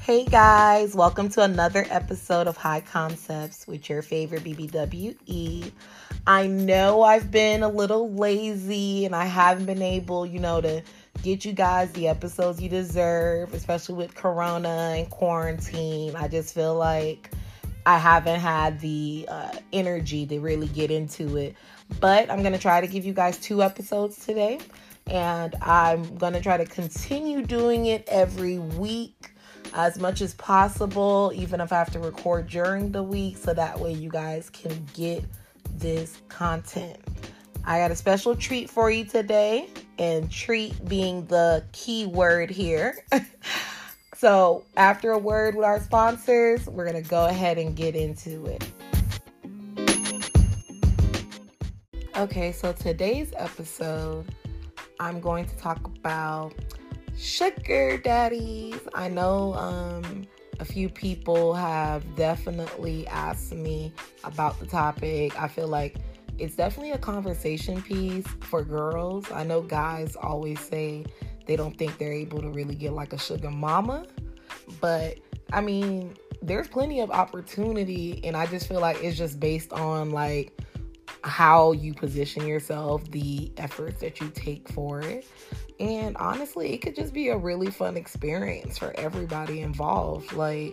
Hey guys, welcome to another episode of High Concepts with your favorite BBWE. I know I've been a little lazy and I haven't been able, to get you guys the episodes you deserve, especially with Corona and quarantine. I just feel like I haven't had the energy to really get into it. But I'm going to try to give you guys 2 episodes today. And I'm going to try to continue doing it every week as much as possible, even if I have to record during the week, so that way you guys can get this content. I got a special treat for you today, and treat being the key word here. So after a word with our sponsors, we're going to go ahead and get into it. Okay, so today's episode, I'm going to talk about sugar daddies. I know a few people have definitely asked me about the topic. I feel like it's definitely a conversation piece for girls. I know guys always say they don't think they're able to really get like a sugar mama, but I mean, there's plenty of opportunity, and I just feel like it's just based on like how you position yourself, the efforts that you take for it. And honestly, it could just be a really fun experience for everybody involved. I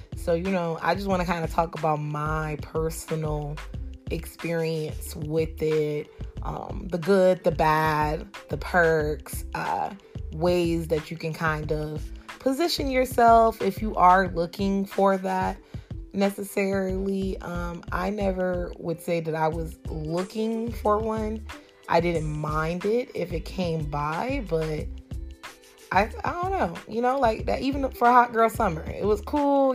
just want to kind of talk about my personal experience with it, the good, the bad, the perks, ways that you can kind of position yourself if you are looking for that necessarily. I never would say that I was looking for one. I didn't mind it if it came by, but I don't know, like that, even for Hot Girl Summer, it was cool,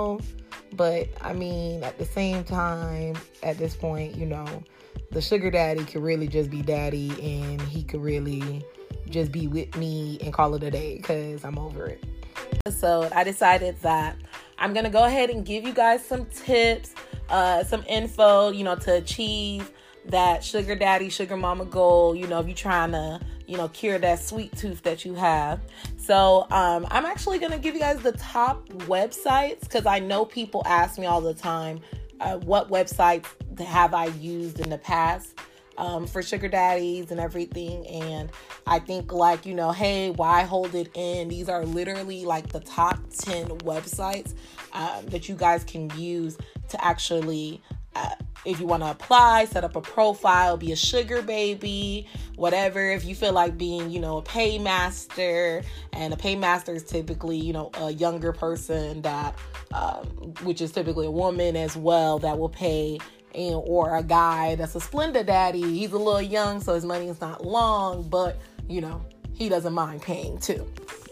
but I mean, at the same time, at this point, the sugar daddy could really just be daddy, and he could really just be with me and call it a day, because I'm over it. So I decided that I'm going to go ahead and give you guys some tips, some info, to achieve that sugar daddy, sugar mama goal, if you're trying to, cure that sweet tooth that you have. So I'm actually going to give you guys the top websites, because I know people ask me all the time, what websites have I used in the past for sugar daddies and everything. And I think hey, why hold it in? These are literally like the top 10 websites that you guys can use to actually, if you want to apply, set up a profile, be a sugar baby, whatever. If you feel like being, a paymaster, and a paymaster is typically, a younger person that, which is typically a woman as well, that will pay, or a guy that's a Splenda daddy. He's a little young, so his money is not long, but, he doesn't mind paying too.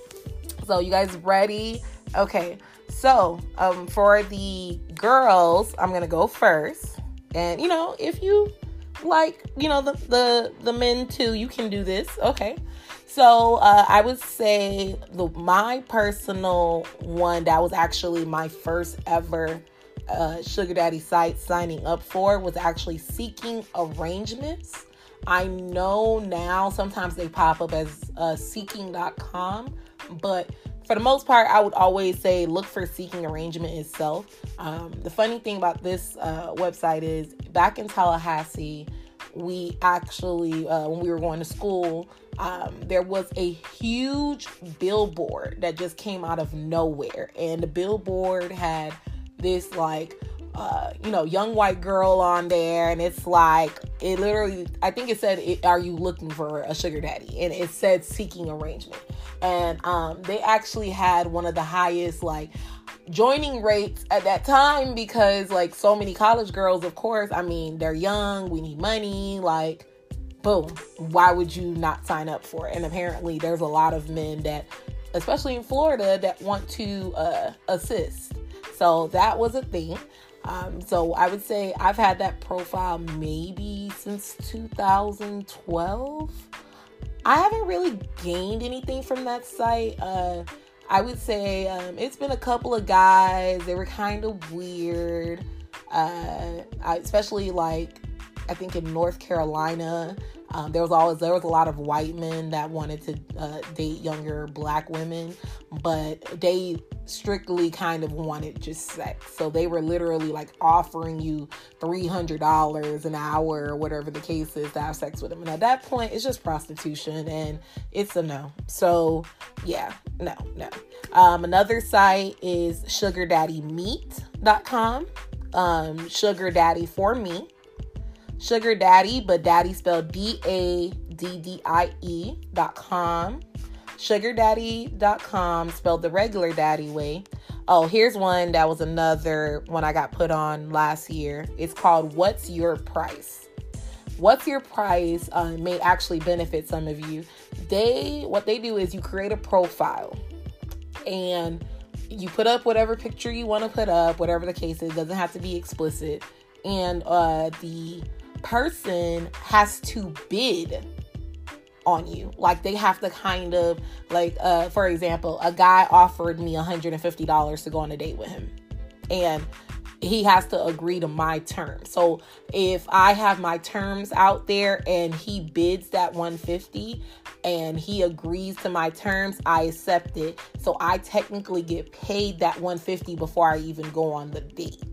So you guys ready? Okay. So, for the girls, I'm going to go first. And, if you like, the men too, you can do this. Okay. So, I would say my personal one that was actually my first ever sugar daddy site signing up for was actually Seeking Arrangements. I know now sometimes they pop up as seeking.com, but for the most part, I would always say look for Seeking Arrangement itself. The funny thing about this website is back in Tallahassee, we actually, when we were going to school, there was a huge billboard that just came out of nowhere. And the billboard had this young white girl on there. And it's it literally, I think it said, are you looking for a sugar daddy? And it said Seeking Arrangement. And they actually had one of the highest joining rates at that time, because so many college girls, of course, I mean, they're young, we need money, boom, why would you not sign up for it? And apparently there's a lot of men that, especially in Florida, that want to assist. So that was a thing. So I would say I've had that profile maybe since 2012. I haven't really gained anything from that site. I would say it's been a couple of guys. They were kind of weird. Especially I think in North Carolina, There was a lot of white men that wanted to date younger black women, but they strictly kind of wanted just sex. So they were literally like offering you $300 an hour or whatever the case is to have sex with them. And at that point, it's just prostitution, and it's a no. So yeah, no. Another site is sugardaddymeet.com. Sugar Daddy for me. Sugar Daddy, but daddy spelled DADDIE.com. Sugardaddy.com, spelled the regular daddy way. Oh, here's one that was another one I got put on last year. It's called What's Your Price? What's Your Price may actually benefit some of you. What they do is you create a profile and you put up whatever picture you want to put up, whatever the case is. It doesn't have to be explicit. And the person has to bid on you. Like, they have to kind of, like, for example, a guy offered me $150 to go on a date with him. And he has to agree to my terms. So if I have my terms out there and he bids that $150 and he agrees to my terms, I accept it. So I technically get paid that $150 before I even go on the date.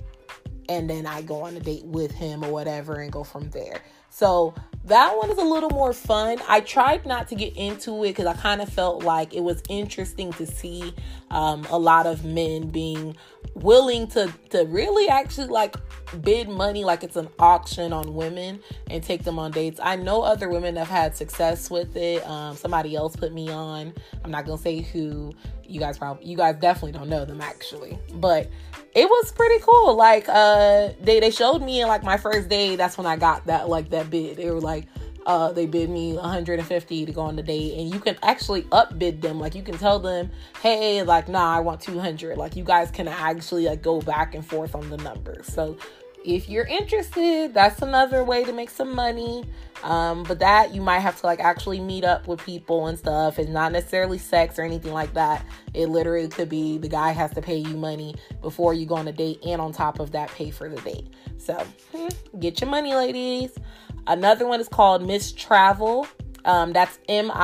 And then I go on a date with him or whatever and go from there. So that one is a little more fun. I tried not to get into it because I kind of felt like it was interesting to see a lot of men being willing to really actually like bid money like it's an auction on women and take them on dates. I know other women have had success with it. Somebody else put me on. I'm not going to say who. You guys definitely don't know them actually, but it was pretty cool. Like, they showed me in like my first day. That's when I got that bid. They were like, they bid me $150 to go on the date, and you can actually upbid them. Like, you can tell them, hey, like, nah, I want $200. Like, you guys can actually like go back and forth on the numbers. So if you're interested, that's another way to make some money. But that you might have to like actually meet up with people and stuff. It's not necessarily sex or anything like that. It literally could be the guy has to pay you money before you go on a date, and on top of that, pay for the date. So get your money, ladies. Another one is called Miss Travel. That's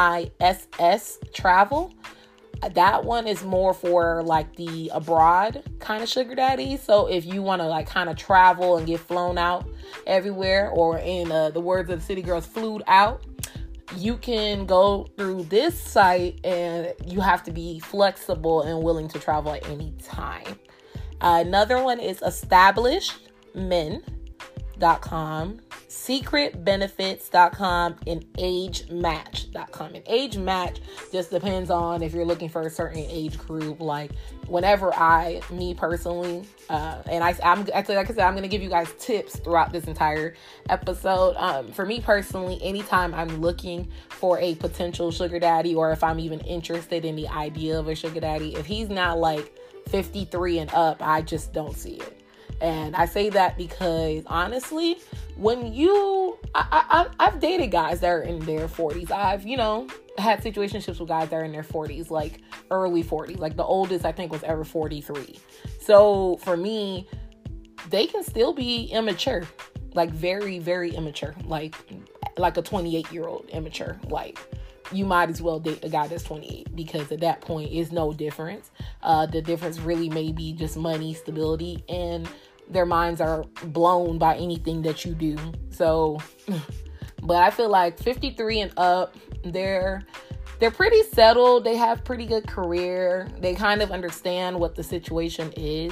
MISS Travel. That one is more for like the abroad kind of sugar daddy. So if you want to like kind of travel and get flown out everywhere, or in the words of the city girls, flued out, you can go through this site, and you have to be flexible and willing to travel at any time. Another one is establishedmen.com, secretbenefits.com, and agematch.com. And age match just depends on if you're looking for a certain age group. Like, whenever me personally, and I'm actually, like I said, I'm going to give you guys tips throughout this entire episode. For me personally, anytime I'm looking for a potential sugar daddy, or if I'm even interested in the idea of a sugar daddy, if he's not like 53 and up, I just don't see it. And I say that because honestly, when I've dated guys that are in their 40s. I've, had situationships with guys that are in their 40s, like early 40s. Like the oldest I think was ever 43. So for me, they can still be immature, like very, very immature, like a 28-year-old immature. Like, you might as well date a guy that's 28, because at that point is no difference. The difference really may be just money, stability, and their minds are blown by anything that you do. So, but I feel like 53 and up, they're pretty settled. They have pretty good career. They kind of understand what the situation is.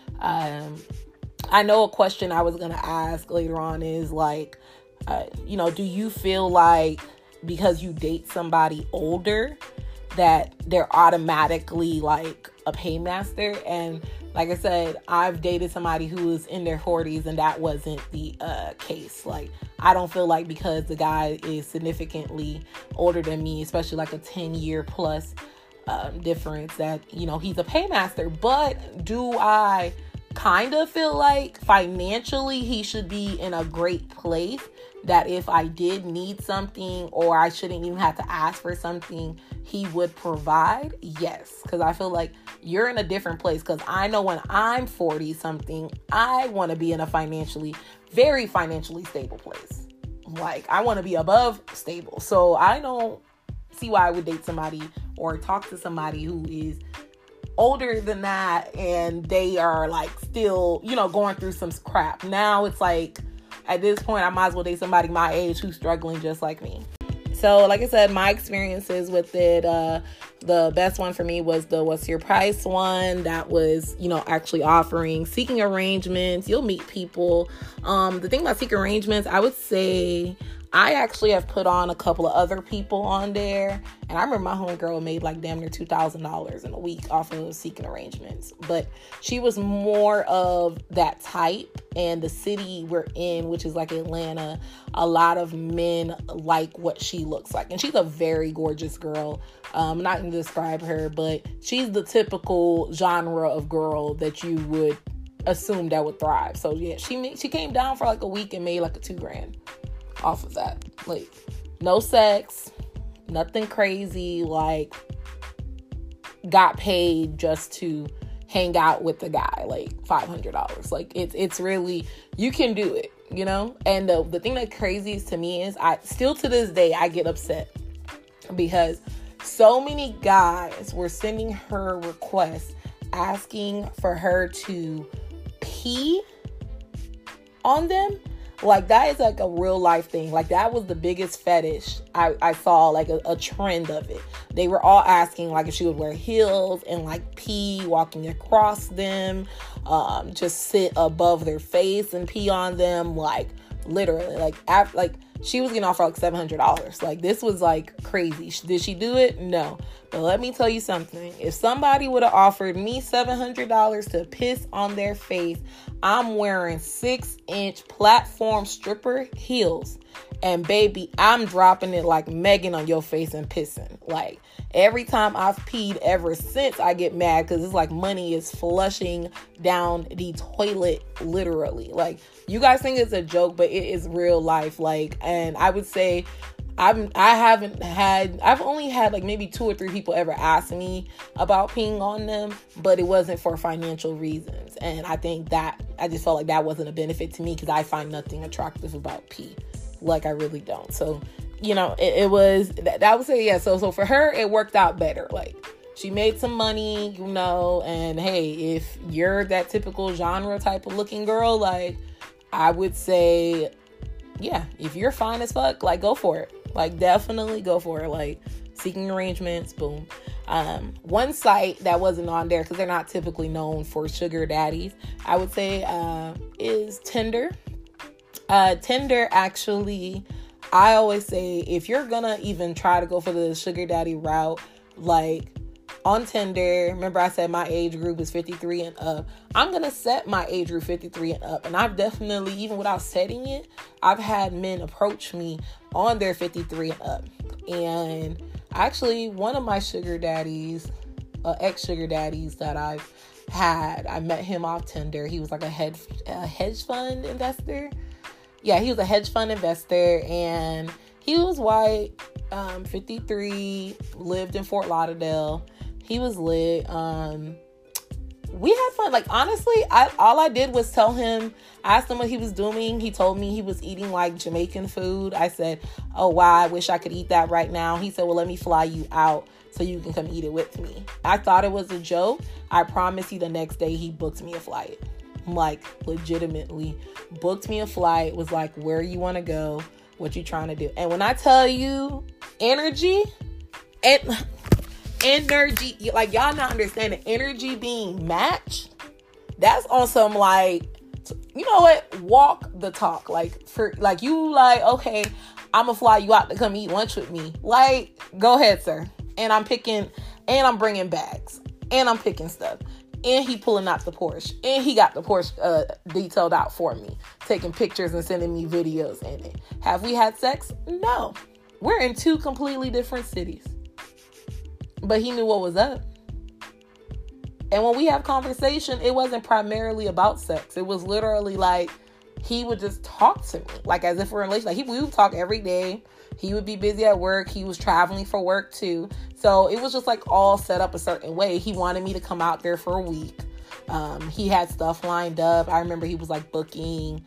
I know a question I was going to ask later on is like, do you feel like because you date somebody older that they're automatically like a paymaster? And like I said, I've dated somebody who was in their 40s, and that wasn't the case. Like, I don't feel like because the guy is significantly older than me, especially like a 10-year plus difference, that, he's a paymaster. But do I kind of feel like financially he should be in a great place, that if I did need something, or I shouldn't even have to ask for something, he would provide? Yes, because I feel like you're in a different place. Because I know when I'm 40 something, I want to be in a very financially stable place. Like, I want to be above stable. So I don't see why I would date somebody or talk to somebody who is older than that and they are like still, going through some crap. Now it's like, at this point, I might as well date somebody my age who's struggling just like me. So, like I said, my experiences with it, the best one for me was the what's your price one. That was, actually offering seeking arrangements. You'll meet people. The thing about seeking arrangements, I would say I actually have put on a couple of other people on there. And I remember my homegirl made like damn near $2,000 in a week off of seeking arrangements. But she was more of that type. And the city we're in, which is like Atlanta, a lot of men like what she looks like. And she's a very gorgeous girl. I'm not going to describe her, but she's the typical genre of girl that you would assume that would thrive. So yeah, she came down for like a week and made like a $2,000 off of that. Like, no sex, nothing crazy, like got paid just to hang out with the guy, like $500. Like, it's really, you can do it, and the thing that crazy is to me is I still to this day I get upset because so many guys were sending her requests asking for her to pee on them. Like, that is like a real life thing. Like, that was the biggest fetish I saw, like a trend of it. They were all asking like if she would wear heels and like pee walking across them, just sit above their face and pee on them. Like, literally, like she was getting offered like $700. Like, this was like crazy. Did she do it? No. But let me tell you something. If somebody would have offered me $700 to piss on their face, I'm wearing 6-inch platform stripper heels. And baby, I'm dropping it like Megan on your face and pissing. Like, every time I've peed ever since, I get mad because it's like money is flushing down the toilet, literally. Like, you guys think it's a joke, but it is real life. Like, and I would say I've only had like maybe 2 or 3 people ever ask me about peeing on them, but it wasn't for financial reasons. And I think that I just felt like that wasn't a benefit to me because I find nothing attractive about pee. Like, I really don't. So, it was that I would say, yeah. So for her, it worked out better. Like, she made some money, and hey, if you're that typical genre type of looking girl, like, I would say, yeah, if you're fine as fuck, like, go for it. Like, definitely go for it. Like, seeking arrangements, boom. One site that wasn't on there because they're not typically known for sugar daddies, I would say, is Tinder. Tinder, actually, I always say, if you're gonna even try to go for the sugar daddy route, like, on Tinder, remember I said my age group is 53 and up. I'm going to set my age group 53 and up. And I've definitely, even without setting it, I've had men approach me on their 53 and up. And actually, one of my sugar daddies, ex-sugar daddies that I've had, I met him off Tinder. He was like a hedge fund investor. Yeah, he was a hedge fund investor, and he was white, 53, lived in Fort Lauderdale. He was lit. We had fun. Like, honestly, all I did was tell him, asked him what he was doing. He told me he was eating like Jamaican food. I said, oh, wow, I wish I could eat that right now. He said, well, let me fly you out so you can come eat it with me. I thought it was a joke. I promise you the next day he booked me a flight. Like, legitimately booked me a flight, was like, where you want to go, what you trying to do. And when I tell you energy, like, y'all not understanding, energy being matched, that's on some, like, you know what, walk the talk. Like, for, like, you like, okay, I'm gonna fly you out to come eat lunch with me. Like, go ahead, sir. And I'm bringing bags, and I'm picking stuff. And he pulling out the Porsche. And he got the Porsche detailed out for me. Taking pictures and sending me videos in it. Have we had sex? No. We're in 2 completely different cities. But he knew what was up. And when we have conversation, it wasn't primarily about sex. It was literally like, he would just talk to me. Like, as if we're in a relationship. Like, we would talk every day. He would be busy at work. He was traveling for work too. So it was just like all set up a certain way. He wanted me to come out there for a week. He had stuff lined up. I remember he was like booking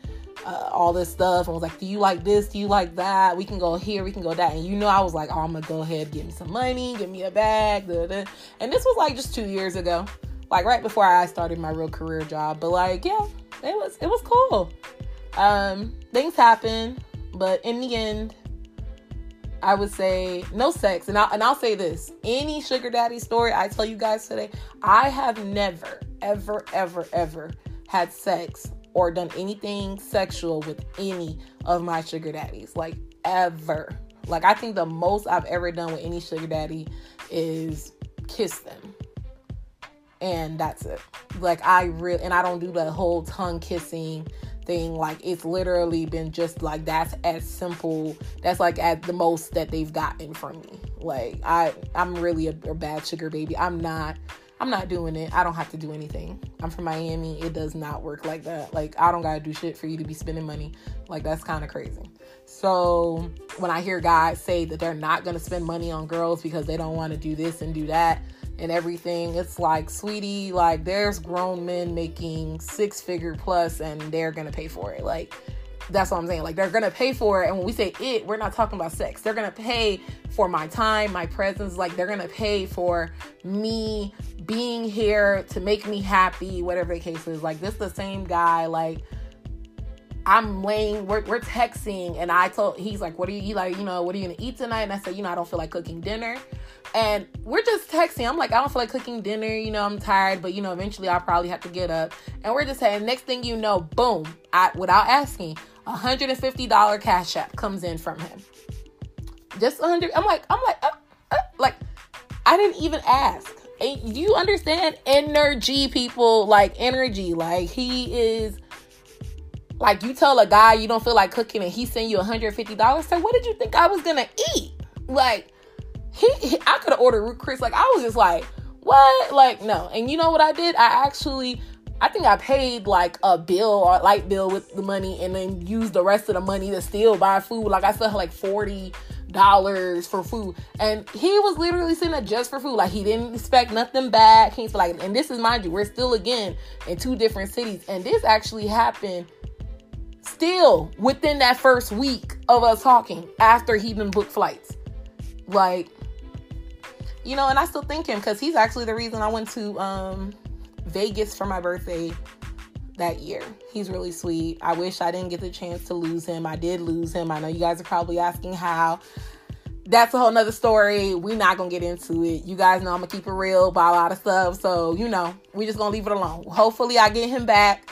all this stuff and was like, do you like this? Do you like that? We can go here, we can go that. And I was like, oh, I'm gonna go ahead, give me some money, give me a bag. Da, da. And this was like just 2 years ago, like right before I started my real career job. But like, yeah, it was cool. Things happen, but in the end, I would say no sex. And I'll say this, any sugar daddy story I tell you guys today, I have never, ever, ever, ever had sex or done anything sexual with any of my sugar daddies, like ever. Like I think the most I've ever done with any sugar daddy is kiss them. And that's it. Like and I don't do the whole tongue kissing thing. Like it's literally been just like, that's as simple. That's like at the most that they've gotten from me. Like I'm really a bad sugar baby. I'm not doing it. I don't have to do anything. I'm from Miami. It does not work like that. Like, I don't gotta do shit for you to be spending money. Like, that's kind of crazy. So, when I hear guys say that they're not gonna spend money on girls because they don't want to do this and do that and everything, it's like, sweetie, like, there's grown men making 6-figure plus and they're gonna pay for it. Like, that's what I'm saying. Like, they're going to pay for it. And when we say it, we're not talking about sex. They're going to pay for my time, my presence. Like, they're going to pay for me being here to make me happy, whatever the case is. Like, this is the same guy. Like, we're texting. And he's like, what are you like, what are you going to eat tonight? And I said, I don't feel like cooking dinner. And we're just texting. I'm like, I don't feel like cooking dinner. I'm tired. But, eventually I'll probably have to get up. And we're just saying, next thing you know, boom, without asking, $150 cash app comes in from him. Just 100. I'm like, I didn't even ask. And do you understand energy, people? Like energy. Like he is, like you tell a guy you don't feel like cooking and he send you $150. So what did you think I was going to eat? Like I could have ordered Root Chris. Like I was just like, what? Like, no. And you know what I did? I think I paid like a bill or light bill with the money and then used the rest of the money to still buy food. Like I still had like $40 for food. And he was literally sitting there just for food. Like he didn't expect nothing back. He's like, and this is, mind you, we're still again in 2 different cities. And this actually happened still within that first week of us talking after he done booked flights. Like, and I still thank him because he's actually the reason I went to, Vegas for my birthday that year. He's really sweet. I wish I didn't get the chance to lose him. I did lose him. I know you guys are probably asking how. That's a whole nother story. We're not gonna get into it. You guys know I'm gonna keep it real about a lot of stuff. So, we just gonna leave it alone. Hopefully I get him back.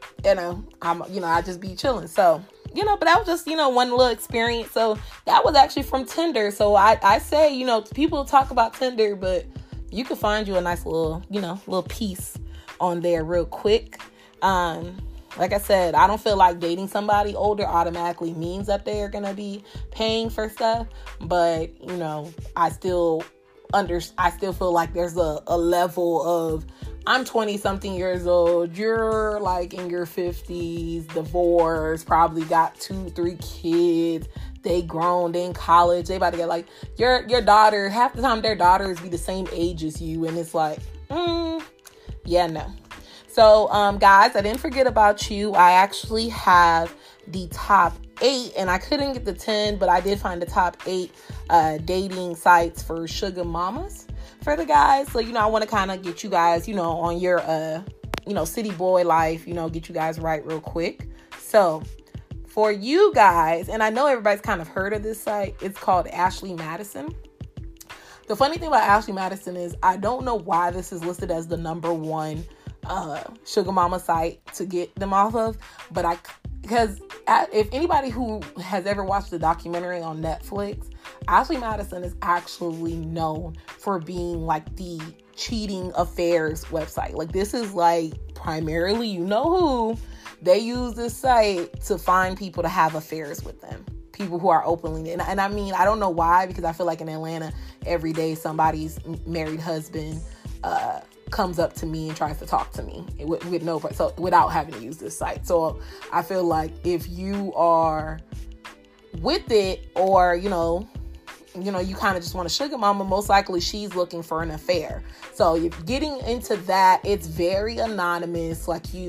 I just be chilling. So, but that was just, one little experience. So that was actually from Tinder. So I say, people talk about Tinder, but you can find you a nice little, little piece on there real quick. Like I said, I don't feel like dating somebody older automatically means that they're going to be paying for stuff. But, I still feel like there's a level of, I'm 20 something years old. You're like in your 50s, divorced, probably got 2-3 kids. They grown, they in college. They about to get like your daughter. Half the time their daughters be the same age as you. And it's like, yeah, no. So, guys, I didn't forget about you. I actually have the top 8 and I couldn't get the 10, but I did find the top 8 dating sites for sugar mamas for the guys. So, I want to kind of get you guys, on your, city boy life, get you guys right real quick. So for you guys, and I know everybody's kind of heard of this site, it's called Ashley Madison. The funny thing about Ashley Madison is I don't know why this is listed as the number 1 sugar mama site to get them off of, but because if anybody who has ever watched the documentary on Netflix, Ashley Madison is actually known for being like the cheating affairs website. Like this is like primarily, who they use this site to find people to have affairs with them. People who are openly, and I mean, I don't know why, because I feel like in Atlanta, every day somebody's married husband comes up to me and tries to talk to me with no, so without having to use this site. So I feel like if you are with it, or you kind of just want a sugar mama, most likely she's looking for an affair. So if getting into that, it's very anonymous. Like you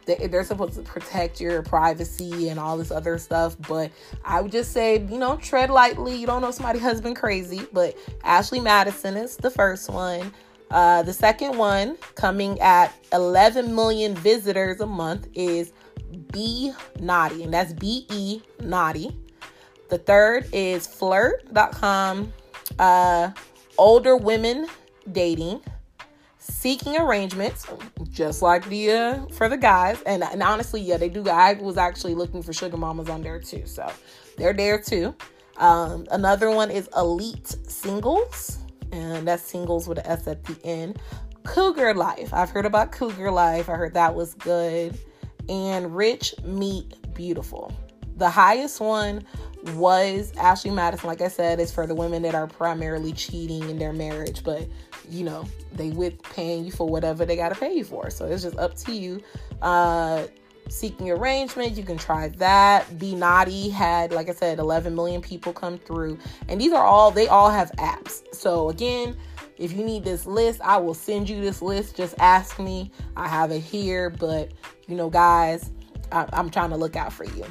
they're supposed to protect your privacy and all this other stuff. But I would just say, tread lightly. You don't know somebody's husband crazy. But Ashley Madison is the first one. The second one, coming at 11 million visitors a month, is Be Naughty. And that's B-E Naughty. The third is Flirt.com. Older women dating. Seeking Arrangements, just like the for the guys, and honestly, yeah, they do. I was actually looking for sugar mamas on there too, so they're there too. Another one is Elite Singles, and that's singles with an S at the end. Cougar Life, I've heard about Cougar Life. I heard that was good. And Rich Meet Beautiful. The highest one was Ashley Madison. Like I said, it's for the women that are primarily cheating in their marriage, but they with paying you for whatever they got to pay you for. So it's just up to you. Seeking Arrangement, you can try that. Be Naughty had, like I said, 11 million people come through. And they all have apps. So again, if you need this list, I will send you this list. Just ask me. I have it here. But, guys, I'm trying to look out for you.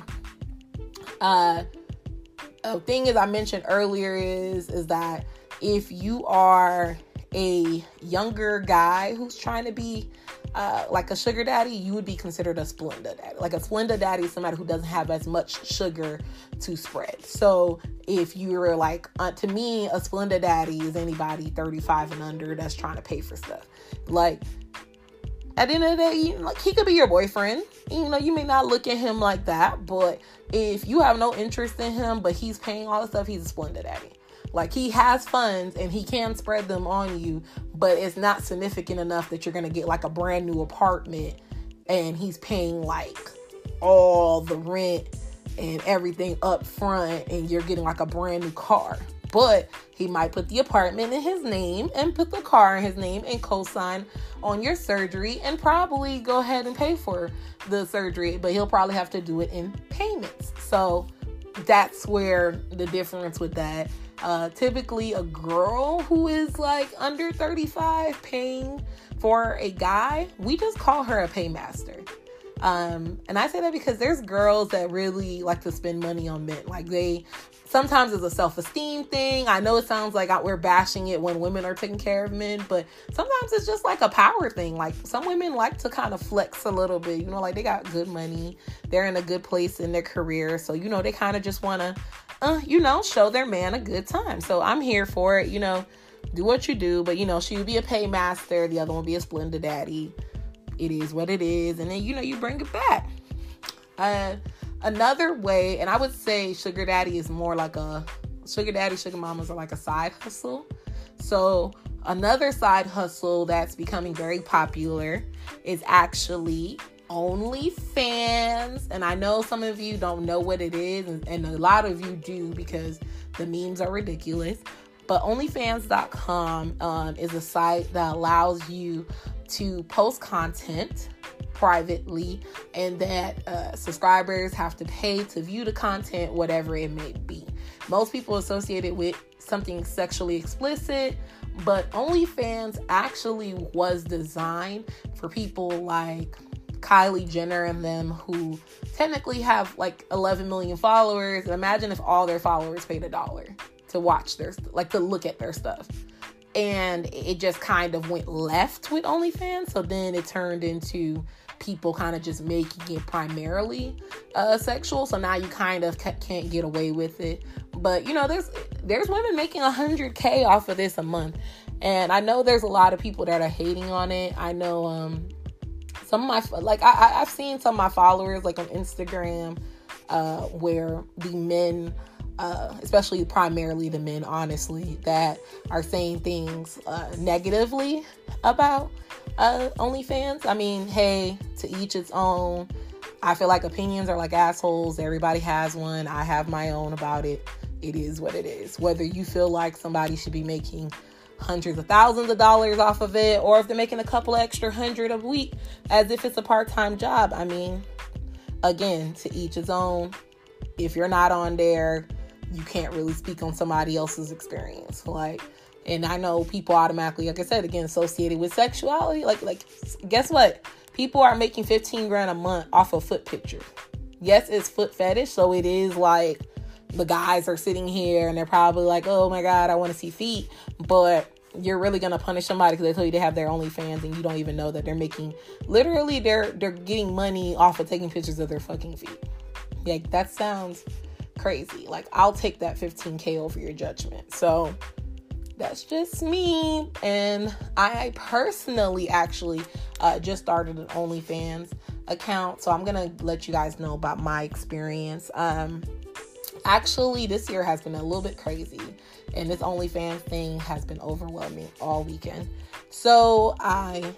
A thing as I mentioned earlier is that if you are a younger guy who's trying to be like a sugar daddy, you would be considered a Splenda daddy. Like a Splenda daddy is somebody who doesn't have as much sugar to spread. So if you're like, to me, a Splenda daddy is anybody 35 and under that's trying to pay for stuff. Like, at the end of the day, he could be your boyfriend. You may not look at him like that, but if you have no interest in him, but he's paying all the stuff, he's a Splenda daddy. Like, he has funds and he can spread them on you, but it's not significant enough that you're going to get like a brand new apartment and he's paying like all the rent and everything up front and you're getting like a brand new car. But he might put the apartment in his name and put the car in his name and co-sign on your surgery and probably go ahead and pay for the surgery, but he'll probably have to do it in payments. So that's where the difference with that. Typically a girl who is like under 35 paying for a guy, we just call her a paymaster. And I say that because there's girls that really like to spend money on men. Like sometimes it's a self-esteem thing. I know it sounds like we're bashing it when women are taking care of men, but sometimes it's just like a power thing. Like some women like to kind of flex a little bit, like they got good money. They're in a good place in their career. So, they kind of just want to, show their man a good time. So I'm here for it, do what you do. But, she would be a paymaster. The other one would be a Splenda daddy. It is what it is. And then, you bring it back. Another way, and I would say sugar daddy is more like sugar mamas are like a side hustle. So another side hustle that's becoming very popular is actually OnlyFans. And I know some of you don't know what it is, and a lot of you do because the memes are ridiculous. But OnlyFans.com is a site that allows you to post content privately, and that subscribers have to pay to view the content, whatever it may be. Most people associate it with something sexually explicit, but OnlyFans actually was designed for people like Kylie Jenner and them, who technically have like 11 million followers. Imagine if all their followers paid $1 to watch to look at their stuff. And it just kind of went left with OnlyFans. So then it turned into people kind of just making it primarily sexual. So now you kind of can't get away with it. But, there's women making $100K off of this a month. And I know there's a lot of people that are hating on it. I know some of my, I've seen some of my followers like on Instagram where the men, especially primarily the men, honestly, that are saying things negatively about OnlyFans. I mean, hey, to each its own. I feel like opinions are like assholes. Everybody has one. I have my own about it. It is what it is. Whether you feel like somebody should be making hundreds of thousands of dollars off of it, or if they're making a couple extra hundred a week as if it's a part-time job. I mean, again, to each its own. If you're not on there, you can't really speak on somebody else's experience. And I know people automatically, like I said, again, associated with sexuality. Like, guess what? People are making 15 grand a month off of foot pictures. Yes, it's foot fetish. So it is like the guys are sitting here and they're probably like, oh my God, I want to see feet. But you're really going to punish somebody because they tell you they have their OnlyFans and you don't even know that they're making, literally they're getting money off of taking pictures of their fucking feet. Like, that sounds crazy. Like, I'll take that 15K over your judgment. So that's just me. And I personally actually just started an OnlyFans account. So I'm going to let you guys know about my experience. Actually, this year has been a little bit crazy. And this OnlyFans thing has been overwhelming all weekend. So I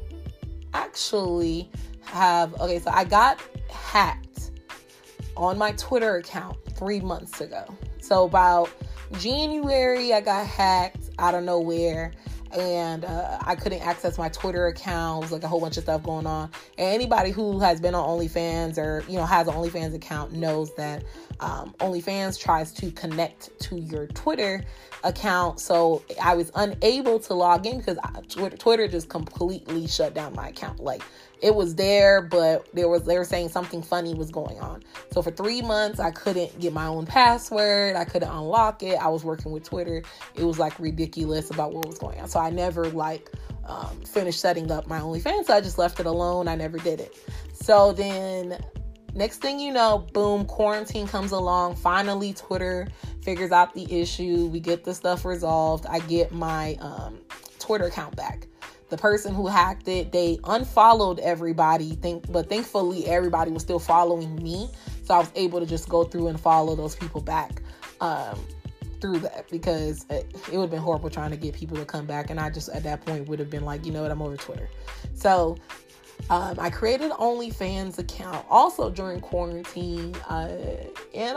actually so I got hacked on my Twitter account 3 months ago. So about January, I got hacked out of nowhere. And I couldn't access my Twitter account. It was like a whole bunch of stuff going on. And anybody who has been on OnlyFans or, has an OnlyFans account knows that OnlyFans tries to connect to your Twitter account. So I was unable to log in because Twitter just completely shut down my account. Like, it was there, but they were saying something funny was going on. So for 3 months, I couldn't get my own password. I couldn't unlock it. I was working with Twitter. It was like ridiculous about what was going on. So I never finished setting up my OnlyFans. So I just left it alone. I never did it. So then next thing you know, boom, quarantine comes along. Finally, Twitter figures out the issue. We get the stuff resolved. I get my Twitter account back. The person who hacked it, they unfollowed everybody, but thankfully everybody was still following me. So I was able to just go through and follow those people back through that, because it would have been horrible trying to get people to come back. And I just, at that point, would have been like, you know what, I'm over Twitter. So I created an OnlyFans account also during quarantine. And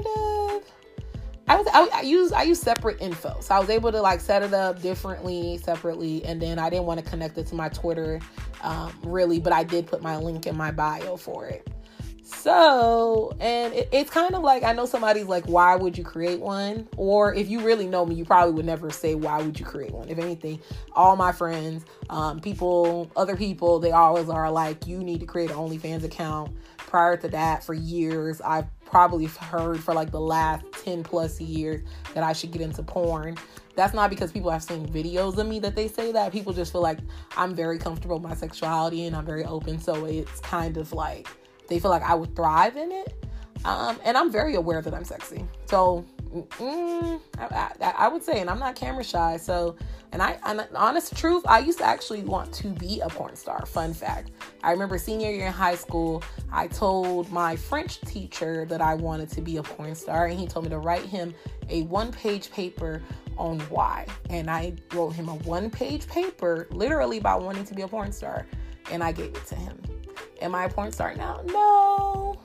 I use separate info. So I was able to set it up separately. And then I didn't want to connect it to my Twitter, really, but I did put my link in my bio for it. So, and it's kind of like, I know somebody's like, why would you create one? Or if you really know me, you probably would never say, why would you create one? If anything, all my friends, other people, they always are like, you need to create an OnlyFans account. Prior to that, for years, I've probably heard for the last 10 plus years that I should get into porn. That's not because people have seen videos of me that they say that. People just feel like I'm very comfortable with my sexuality and I'm very open. So it's kind of like, they feel like I would thrive in it. And I'm very aware that I'm sexy. So I would say, and I'm not camera shy. So, and honest truth, I used to actually want to be a porn star. Fun fact. I remember senior year in high school, I told my French teacher that I wanted to be a porn star. And he told me to write him a 1-page paper on why. And I wrote him a 1-page paper literally about wanting to be a porn star. And I gave it to him. Am I a porn star now? No.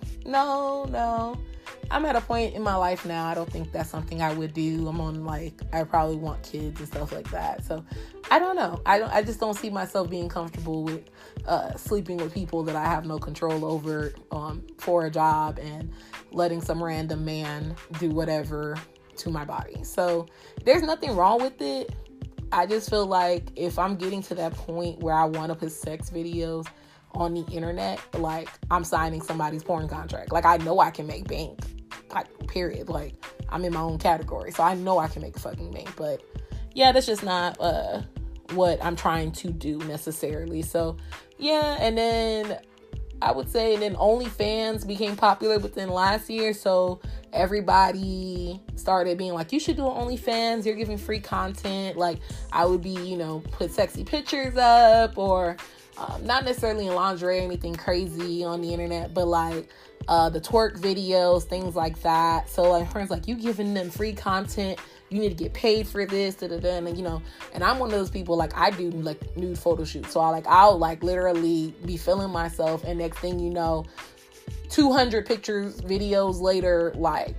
I'm at a point in my life now, I don't think that's something I would do. I'm on I probably want kids and stuff like that. So I don't know. I just don't see myself being comfortable with sleeping with people that I have no control over for a job and letting some random man do whatever to my body. So there's nothing wrong with it. I just feel like if I'm getting to that point where I want to put sex videos on the internet, I'm signing somebody's porn contract. I know I can make bank, period. I'm in my own category, so I know I can make fucking bank. But yeah, that's just not what I'm trying to do necessarily. So yeah, and then I would say, and then OnlyFans became popular within last year. So everybody started being like, you should do an OnlyFans. You're giving free content. I would be, put sexy pictures up, or not necessarily in lingerie or anything crazy on the internet, but the twerk videos, things like that. So friends, you giving them free content, you need to get paid for this, and and I'm one of those people, I do nude photo shoots. So I'll literally be filming myself, and next thing you know, 200 pictures, videos later,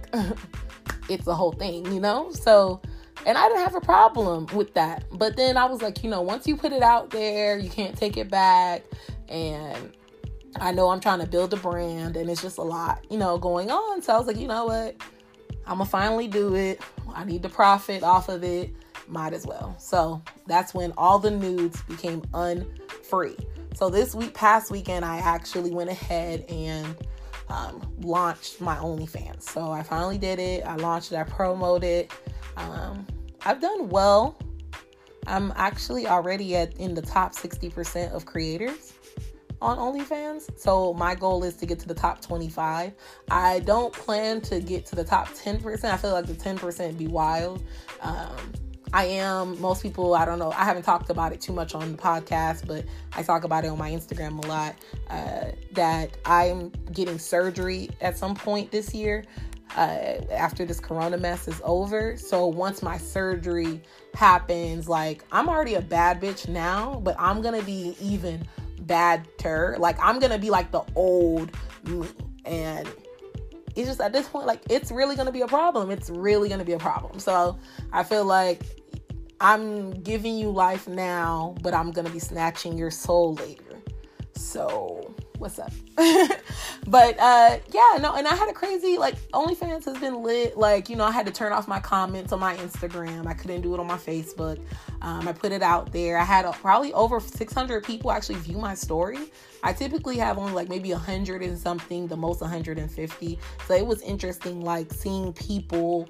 it's a whole thing, So, and I didn't have a problem with that. But then I was like, once you put it out there, you can't take it back. And I know I'm trying to build a brand, and it's just a lot, going on. So I was like, you know what? I'm going to finally do it. I need to profit off of it. Might as well. So that's when all the nudes became unfree. So this past weekend, I actually went ahead and launched my OnlyFans. So I finally did it. I launched it. I promoted it. I've done well. I'm actually already in the top 60% of creators on OnlyFans. So my goal is to get to the top 25. I don't plan to get to the top 10%. I feel like the 10% be wild. Most people, I don't know, I haven't talked about it too much on the podcast, but I talk about it on my Instagram a lot, that I'm getting surgery at some point this year, after this corona mess is over. So once my surgery happens, like, I'm already a bad bitch now, but I'm gonna be even badder. Like, I'm gonna be like the old me, and it's just at this point, like, it's really gonna be a problem. So I feel like I'm giving you life now, but I'm gonna be snatching your soul later. So what's up? But and I had a crazy, like, OnlyFans has been lit. Like, I had to turn off my comments on my Instagram. I couldn't do it on my Facebook. I put it out there. I had probably over 600 people actually view my story. I typically have only like maybe 100 and something, the most 150. So it was interesting, like, seeing people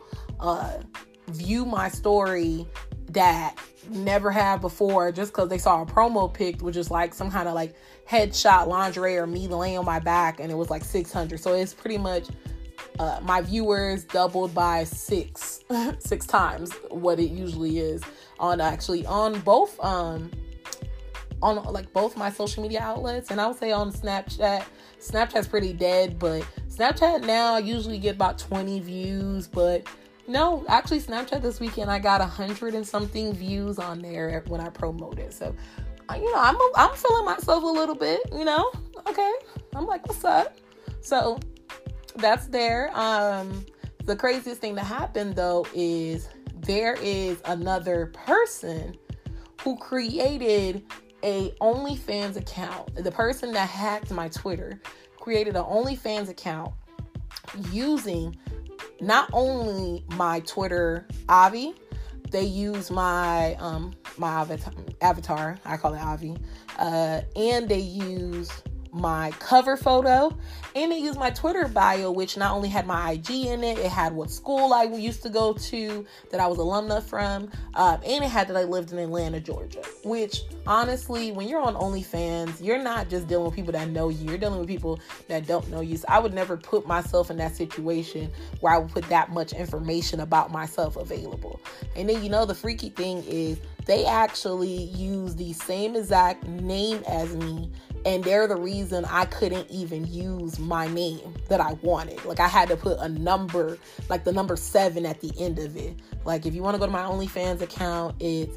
view my story that never have before, just because they saw a promo pic, which is like some kind of like headshot lingerie or me laying on my back, and it was like 600. So it's pretty much my viewers doubled by six times what it usually is on both on like both my social media outlets. And I would say on Snapchat's pretty dead, but Snapchat now I usually get about 20 views, but no, actually Snapchat this weekend I got 100 and something views on there when I promoted. So, I'm feeling myself a little bit, okay. I'm like, what's up? So that's there. The craziest thing that happened though is there is another person who created a OnlyFans account. The person that hacked my Twitter created an OnlyFans account using not only my Twitter Avi, they use my my avatar, I call it Avi, and they use my cover photo, and they used my Twitter bio, which not only had my IG in it, it had what school I used to go to, that I was alumna from, and it had that I lived in Atlanta, Georgia. Which, honestly, when you're on OnlyFans, you're not just dealing with people that know you, you're dealing with people that don't know you. So I would never put myself in that situation where I would put that much information about myself available. And then, the freaky thing is they actually use the same exact name as me, and they're the reason I couldn't even use my name that I wanted. Like, I had to put a number, like the number 7 at the end of it. Like, if you want to go to my OnlyFans account, it's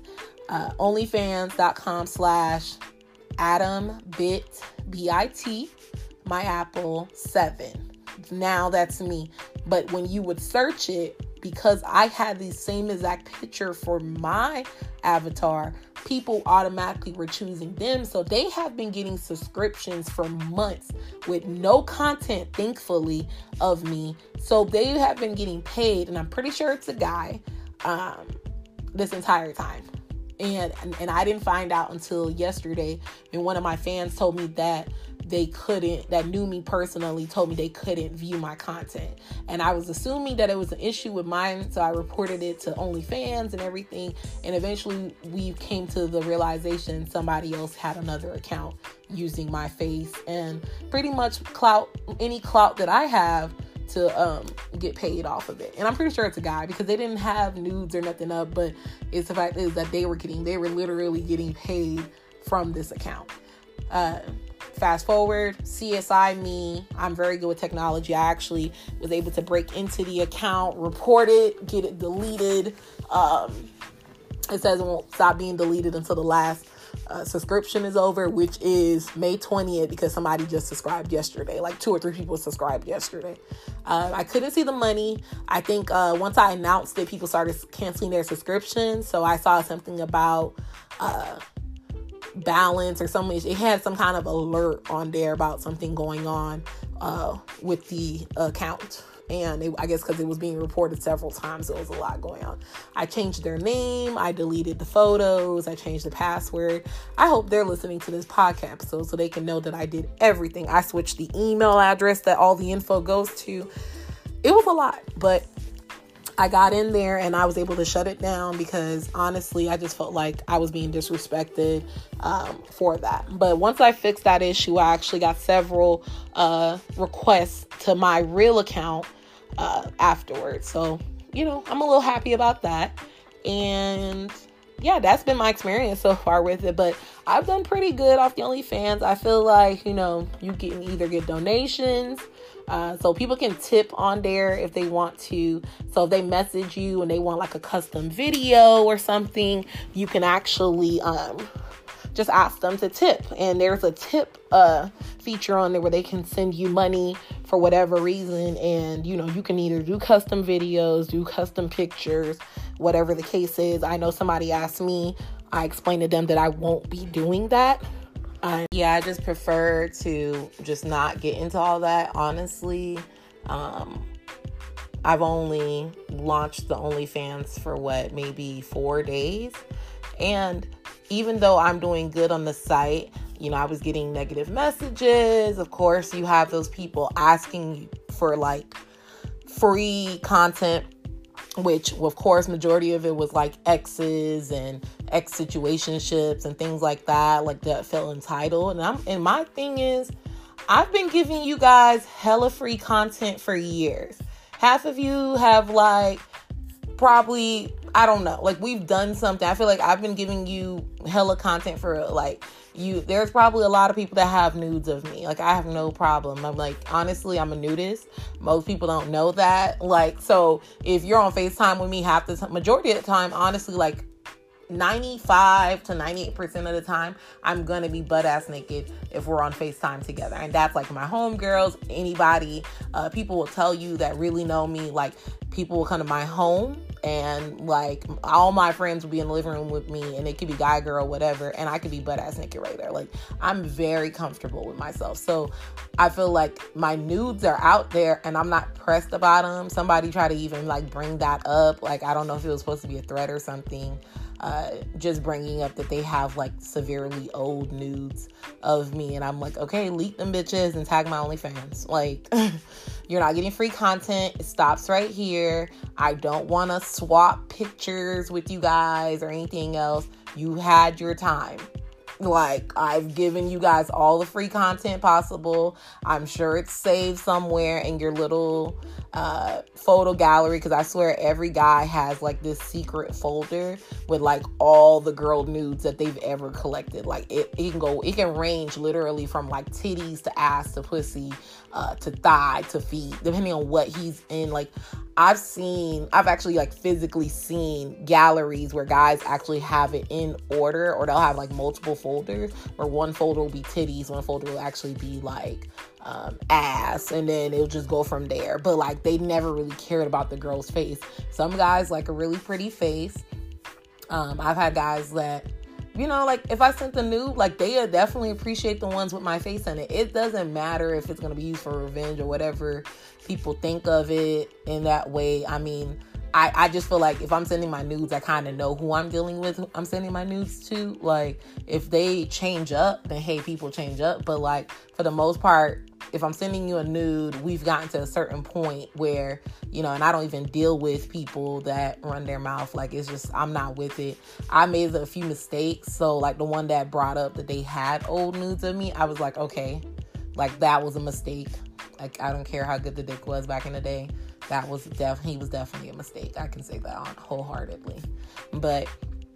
onlyfans.com/AdamBit, B-I-T, my Apple 7. Now that's me. But when you would search it, because I had the same exact picture for my avatar, people automatically were choosing them. So they have been getting subscriptions for months with no content, thankfully, of me. So they have been getting paid, and I'm pretty sure it's a guy, this entire time. And I didn't find out until yesterday, and one of my fans told me that that knew me personally, told me they couldn't view my content. And I was assuming that it was an issue with mine, so I reported it to OnlyFans and everything. And eventually we came to the realization somebody else had another account using my face, and pretty much any clout that I have to get paid off of it. And I'm pretty sure it's a guy, because they didn't have nudes or nothing up, but it's the fact is that they were literally getting paid from this account. Fast forward, CSI me. I'm very good with technology. I actually was able to break into the account, report it, get it deleted. It says it won't stop being deleted until the last subscription is over, which is May 20th, because somebody just subscribed yesterday. Like 2 or 3 people subscribed yesterday. I couldn't see the money. I think once I announced it, people started canceling their subscriptions. So I saw something about balance or something. It had some kind of alert on there about something going on with the account. And I guess because it was being reported several times, so it was a lot going on. I changed their name. I deleted the photos. I changed the password. I hope they're listening to this podcast so they can know that I did everything. I switched the email address that all the info goes to. It was a lot, but I got in there and I was able to shut it down because honestly, I just felt like I was being disrespected for that. But once I fixed that issue, I actually got several requests to my real account afterwards. So, I'm a little happy about that. And yeah, that's been my experience so far with it. But I've done pretty good off the OnlyFans. I feel like, you can either get donations. So people can tip on there if they want to. So if they message you and they want like a custom video or something, you can actually just ask them to tip. And there's a tip feature on there where they can send you money for whatever reason. And, you can either do custom videos, do custom pictures, whatever the case is. I know somebody asked me, I explained to them that I won't be doing that. I just prefer to just not get into all that, honestly. I've only launched the OnlyFans for maybe 4 days. And even though I'm doing good on the site, I was getting negative messages. Of course, you have those people asking for like free content, which of course majority of it was like exes and ex situationships and things like that felt entitled. And my thing is, I've been giving you guys hella free content for years. Half of you have probably, I don't know, we've done something. I feel like I've been giving you hella content for there's probably a lot of people that have nudes of me. I have no problem. I'm honestly, I'm a nudist. Most people don't know that. So if you're on FaceTime with me majority of the time, honestly, 95 to 98% of the time, I'm gonna be butt ass naked if we're on FaceTime together. And that's my homegirls, anybody, people will tell you that really know me. People will come to my home and all my friends will be in the living room with me, and it could be guy, girl, whatever, and I could be butt ass naked right there. I'm very comfortable with myself. So I feel like my nudes are out there and I'm not pressed about them. Somebody tried to even bring that up. I don't know if it was supposed to be a threat or something. Just bringing up that they have severely old nudes of me, and I'm okay, leak them bitches and tag my OnlyFans. You're not getting free content. It stops right here. I don't want to swap pictures with you guys or anything else. You had your time. I've given you guys all the free content possible. I'm sure it's saved somewhere in your little photo gallery, because I swear every guy has this secret folder with all the girl nudes that they've ever collected. It can range literally from titties to ass to pussy to thigh to feet, depending on what he's in. I've actually physically seen galleries where guys actually have it in order, or they'll have multiple folders where one folder will be titties, one folder will actually be ass, and then it'll just go from there. But they never really cared about the girl's face. Some guys like a really pretty face. I've had guys that, if I sent the nude, they definitely appreciate the ones with my face in it. It doesn't matter if it's going to be used for revenge or whatever people think of it in that way. I mean, I just feel if I'm sending my nudes, I kind of know who I'm dealing with, who I'm sending my nudes to. If they change up, then hey, people change up. But for the most part, if I'm sending you a nude, we've gotten to a certain point where, and I don't even deal with people that run their mouth. It's just, I'm not with it. I made a few mistakes. So the one that brought up that they had old nudes of me, I was okay, that was a mistake. I don't care how good the dick was back in the day. He was definitely a mistake. I can say that wholeheartedly. But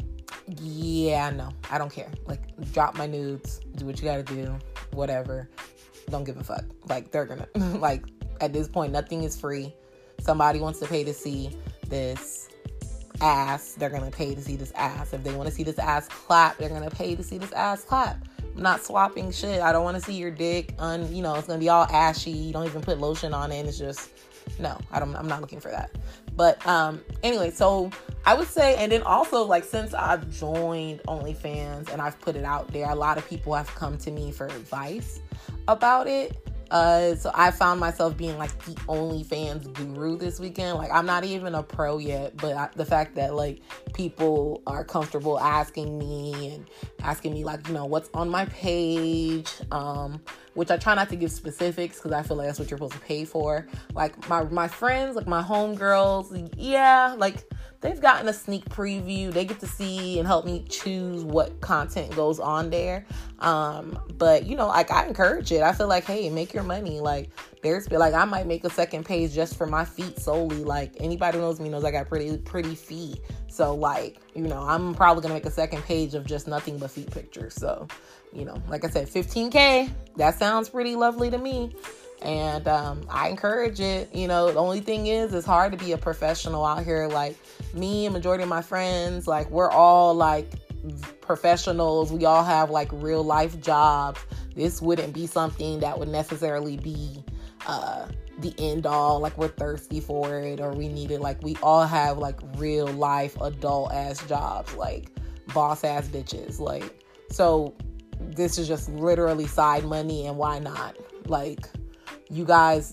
yeah, no, I don't care. Drop my nudes, do what you gotta do, whatever. Don't give a fuck. They're gonna, at this point, nothing is free. Somebody wants to pay to see this ass, they're gonna pay to see this ass. If they want to see this ass clap, they're gonna pay to see this ass clap. I'm not swapping shit. I don't want to see your dick it's gonna be all ashy. You don't even put lotion on it, and it's just, no, I'm not looking for that. But anyway, so I would say, and then also since I've joined OnlyFans and I've put it out there, a lot of people have come to me for advice about it. So I found myself being like the OnlyFans guru this weekend. Like, I'm not even a pro yet, but the fact that like people are comfortable asking me like, what's on my page, which I try not to give specifics because I feel like that's what you're supposed to pay for. Like my friends, like my homegirls, yeah, like they've gotten a sneak preview. They get to see and help me choose what content goes on there. But like I encourage it. I feel like, hey, make your money. Like I might make a second page just for my feet solely. Like anybody who knows me knows I got pretty feet. So like, I'm probably gonna make a second page of just nothing but feet pictures. So, like I said, 15K, that sounds pretty lovely to me. And I encourage it. The only thing is it's hard to be a professional out here. Like me and majority of my friends, like we're all like professionals. We all have like real life jobs. This wouldn't be something that would necessarily be the end all. Like we're thirsty for it or we need it. Like we all have like real life adult ass jobs, like boss ass bitches. Like, so this is just literally side money, and why not? Like, you guys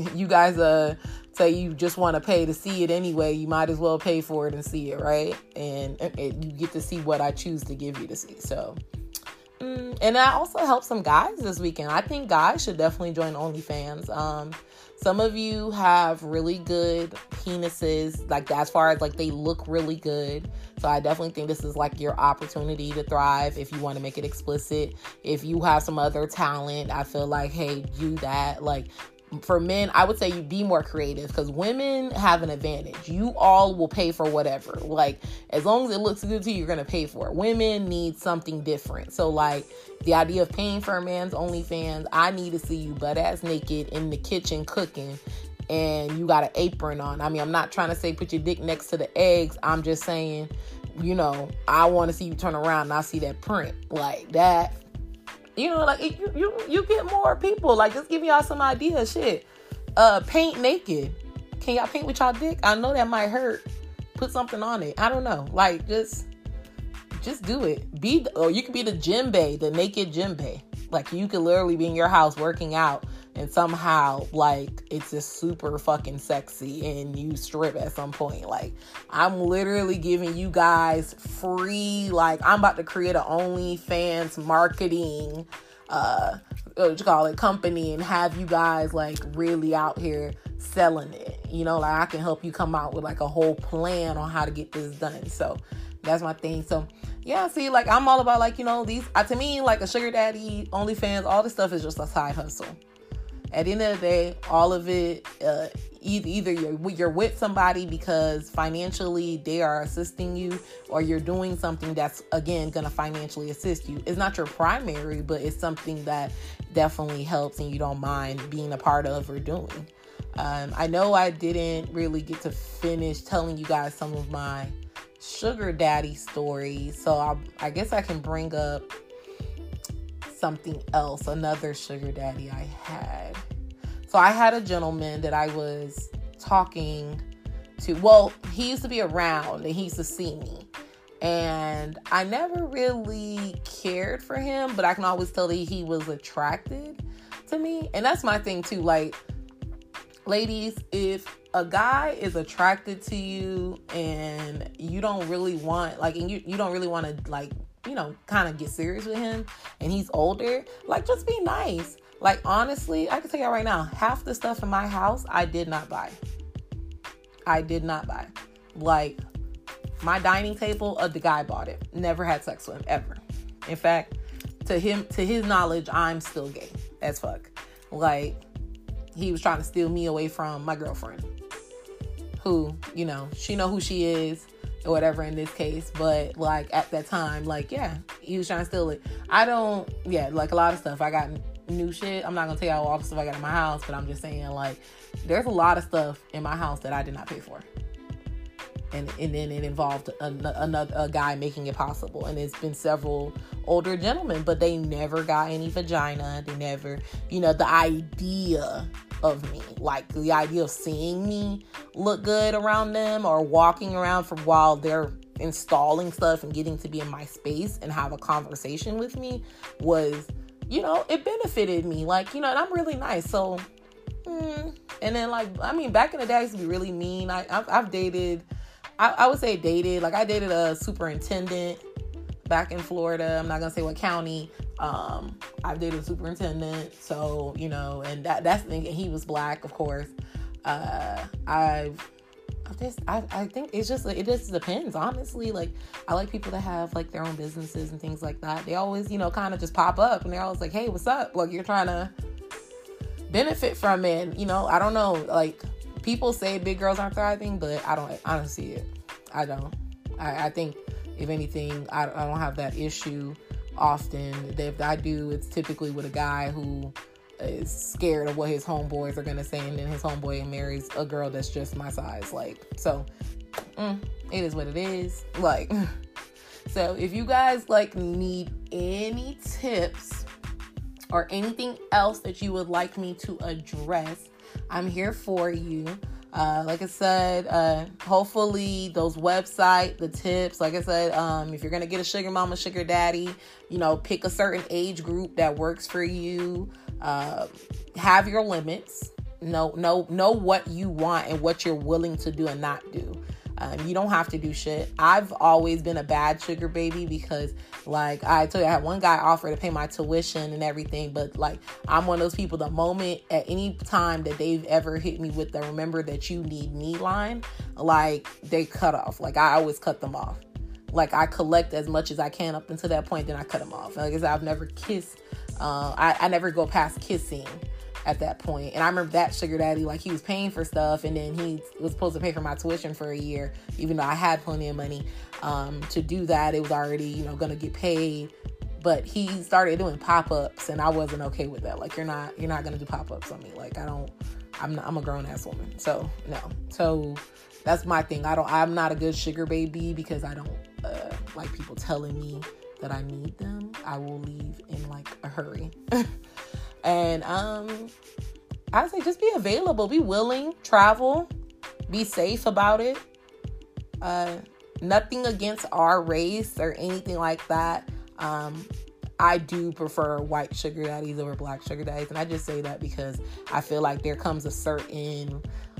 say you just want to pay to see it anyway, you might as well pay for it and see it, right? And you get to see what I choose to give you to see. So, and I also helped some guys this weekend. I think guys should definitely join OnlyFans. Some of you have really good penises, like as far as like they look really good. So I definitely think this is like your opportunity to thrive if you want to make it explicit. If you have some other talent, I feel like, hey, do that. Like for men, I would say you be more creative because women have an advantage. You all will pay for whatever. Like as long as it looks good to you, you're going to pay for it. Women need something different. So like the idea of paying for a man's OnlyFans, I need to see you butt ass naked in the kitchen cooking and you got an apron on. I mean, I'm not trying to say put your dick next to the eggs. I'm just saying, I want to see you turn around and I see that print like that. Like you get more people. Like, just give y'all some ideas. Shit. Paint naked. Can y'all paint with y'all dick? I know that might hurt. Put something on it. I don't know. Like, just do it. Or you could be the djembe, the naked djembe. Like, you could literally be in your house working out and somehow, like, it's just super fucking sexy and you strip at some point. Like, I'm literally giving you guys free, like, I'm about to create an OnlyFans marketing, company and have you guys, like, really out here selling it. Like, I can help you come out with, like, a whole plan on how to get this done. So, that's my thing. So, yeah, see, like, I'm all about, like, these, to me, like, a sugar daddy, OnlyFans, all this stuff is just a side hustle. At the end of the day, all of it, either you're with somebody because financially they are assisting you, or you're doing something that's, again, going to financially assist you. It's not your primary, but it's something that definitely helps and you don't mind being a part of or doing. I know I didn't really get to finish telling you guys some of my sugar daddy stories, so I guess I can bring up something else, another sugar daddy I had. So I had a gentleman that I was talking to. Well, he used to be around and he used to see me. And I never really cared for him, but I can always tell that he was attracted to me. And that's my thing too. Like, ladies, if a guy is attracted to you and you don't really want, like, and you don't really want to, like, kind of get serious with him and he's older, like, just be nice. Like, honestly, I can tell you right now, half the stuff in my house, I did not buy. Like, my dining table, the guy bought it. Never had sex with him, ever. In fact, to his knowledge, I'm still gay as fuck. Like, he was trying to steal me away from my girlfriend, who, she know who she is, or whatever in this case, but, like, at that time, like, yeah, he was trying to steal it. Like, a lot of stuff. I got new shit. I'm not gonna tell y'all all the stuff I got in my house, but I'm just saying, like, there's a lot of stuff in my house that I did not pay for. And then it involved a guy making it possible. And it's been several older gentlemen, but they never got any vagina. They never, the idea of me, like the idea of seeing me look good around them or walking around for while they're installing stuff and getting to be in my space and have a conversation with me was it benefited me. Like, and I'm really nice. So, and then back in the day, I used to be really mean. I've dated, I would say dated, like I dated a superintendent back in Florida. I'm not going to say what county. I've dated a superintendent. So, and that's the thing. And he was black, of course. I think it just depends, honestly. Like, I like people that have like their own businesses and things like that. They always, kind of just pop up and they're always like, hey, what's up? Like, you're trying to benefit from it. I don't know. Like, people say big girls aren't thriving, but I don't see it. I don't. I think if anything, I don't have that issue often. If I do, it's typically with a guy who is scared of what his homeboys are going to say, and then his homeboy marries a girl that's just my size. Like, so it is what it is. Like, so if you guys need any tips or anything else that you would like me to address, I'm here for you. Like I said, hopefully those website, the tips, like I said, if you're going to get a sugar mama, sugar daddy, pick a certain age group that works for you. Have your limits. Know what you want and what you're willing to do and not do. You don't have to do shit. I've always been a bad sugar baby because, like I told you, I had one guy offer to pay my tuition and everything, but like, I'm one of those people, the moment at any time that they've ever hit me with the remember that you need me line, like, they cut off. Like, I always cut them off. Like, I collect as much as I can up until that point, then I cut them off. Like I said, I've never kissed. I never go past kissing at that point. And I remember that sugar daddy, like, he was paying for stuff, and then he was supposed to pay for my tuition for a year, even though I had plenty of money to do that. It was already, going to get paid. But he started doing pop-ups, and I wasn't okay with that. Like, you're not going to do pop-ups on me. Like, I'm a grown-ass woman. So, no. So, that's my thing. I'm not a good sugar baby because I don't like people telling me that I need them. I will leave in like a hurry. And I say just be available, be willing, travel, be safe about it. Nothing against our race or anything like that. I do prefer white sugar daddies over black sugar daddies, and I just say that because I feel like there comes a certain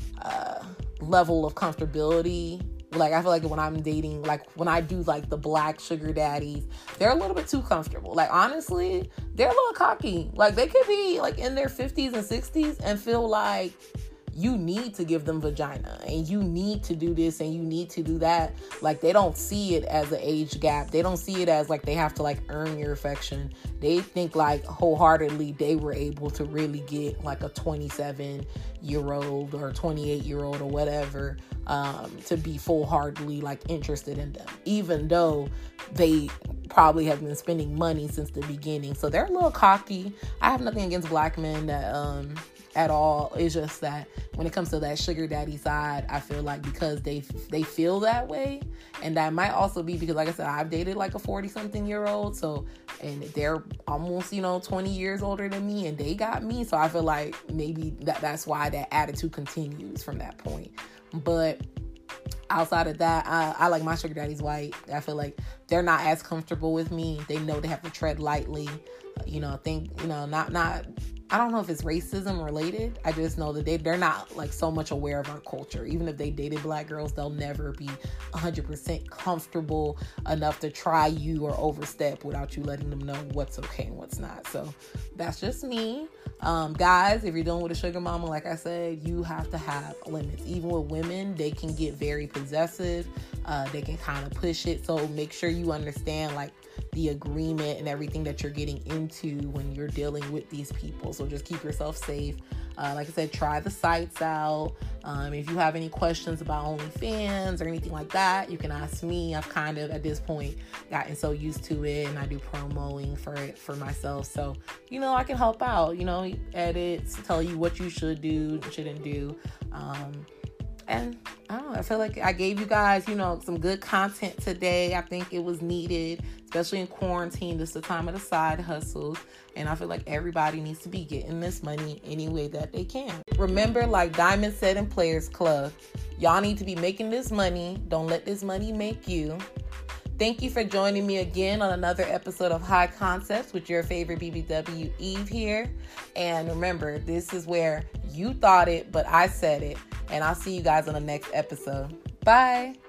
level of comfortability. Like, I feel like when I'm dating, like when I do like the black sugar daddies, they're a little bit too comfortable. Like, honestly, they're a little cocky. Like, they could be like in their 50s and 60s and feel like you need to give them vagina and you need to do this and you need to do that. Like, they don't see it as an age gap. They don't see it as like they have to like earn your affection. They think like wholeheartedly they were able to really get like a 27-year-old or 28-year-old or whatever to be full-heartedly like interested in them, even though they probably have been spending money since the beginning. So they're a little cocky. I have nothing against black men that at all. It's just that when it comes to that sugar daddy side, I feel like because they feel that way, and that might also be because, like I said, I've dated like a 40-something-year-old, so, and they're almost 20 years older than me, and they got me, so I feel like maybe that's why that attitude continues from that point. But outside of that, I like my sugar daddies white. I feel like they're not as comfortable with me. They know they have to tread lightly. Not I don't know if it's racism related. I just know that they're not like so much aware of our culture. Even if they dated black girls, they'll never be 100% comfortable enough to try you or overstep without you letting them know what's okay and what's not. So that's just me. Guys, if you're dealing with a sugar mama, like I said, you have to have limits. Even with women, they can get very possessive. They can kind of push it. So make sure you understand like the agreement and everything that you're getting into when you're dealing with these people. So just keep yourself safe. Like I said, try the sites out. If you have any questions about OnlyFans or anything like that, you can ask me. I've kind of, at this point, gotten so used to it, and I do promoting for it for myself. So, I can help out, edits, tell you what you should do, shouldn't do. And I don't know, I feel like I gave you guys, some good content today. I think it was needed, especially in quarantine. This is the time of the side hustles. And I feel like everybody needs to be getting this money any way that they can. Remember, like Diamond said in Players Club, y'all need to be making this money. Don't let this money make you. Thank you for joining me again on another episode of High Concepts with your favorite BBW, Eve here. And remember, this is where you thought it, but I said it. And I'll see you guys on the next episode. Bye.